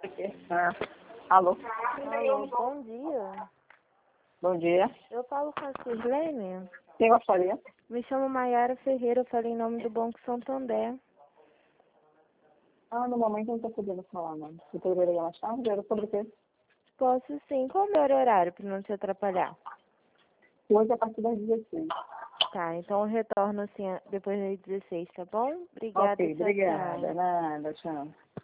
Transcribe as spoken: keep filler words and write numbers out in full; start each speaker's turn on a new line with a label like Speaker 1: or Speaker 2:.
Speaker 1: Ah, alô?
Speaker 2: Alô, bom dia.
Speaker 1: Bom dia.
Speaker 2: Eu falo com a Sirlene.
Speaker 1: Quem gostaria?
Speaker 2: Me chamo Maiara Ferreira, eu falei em nome do Banco Santander.
Speaker 1: Ah, no momento eu não estou podendo falar, não. Você poderia ligar mais tarde? Era sobre o quê?
Speaker 2: Posso sim. Qual é o melhor horário para não te atrapalhar?
Speaker 1: Hoje a partir das dezesseis.
Speaker 2: Tá, então eu retorno assim depois das dezesseis, tá bom? Obrigada,
Speaker 1: Ok,
Speaker 2: tchau,
Speaker 1: obrigada.
Speaker 2: tchau.
Speaker 1: Nada, tchau.